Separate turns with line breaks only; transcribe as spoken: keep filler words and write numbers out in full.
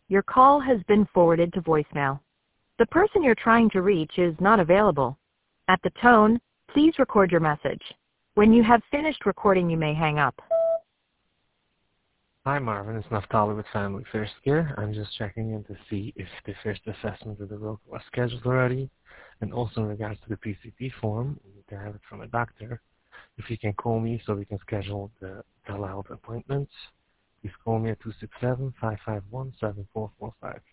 Your call has been forwarded to voicemail. The person you're trying to reach is not available. At the tone, please record your message. When you have finished recording, you may hang up.
Hi Marvin, it's Naftali with Family First Gear. I'm just checking in to see if the first assessment of the road was scheduled already, and also in regards to the P C P form, we need to have it from a doctor. If you can call me so we can schedule the telehealth appointments, please call me at two six seven, five five one, seven four four five.